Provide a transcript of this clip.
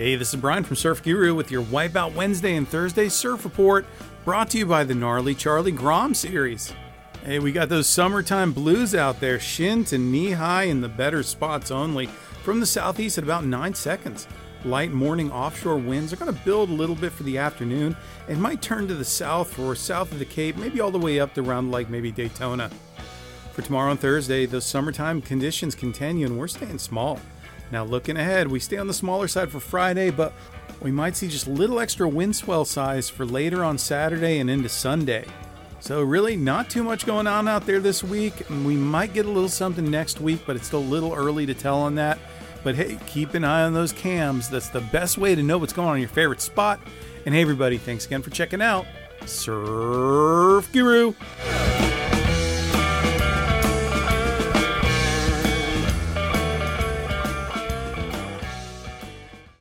Hey, this is Brian from Surf Guru with your Wipeout Wednesday and Thursday surf report, brought to you by the Gnarly Charlie Grom series. Hey, we got those summertime blues out there, shin to knee high in the better spots only, from the southeast at about 9 seconds. Light morning offshore winds are going to build a little bit for the afternoon and might turn to the south or south of the Cape, maybe all the way up to around like maybe Daytona. For tomorrow and Thursday, those summertime conditions continue and we're staying small. Now looking ahead, we stay on the smaller side for Friday, but we might see just a little extra wind swell size for later on Saturday and into Sunday. So really not too much going on out there this week. We might get a little something next week, but it's still a little early to tell on that. But hey, keep an eye on those cams. That's the best way to know what's going on in your favorite spot. And hey everybody, thanks again for checking out Surf Guru.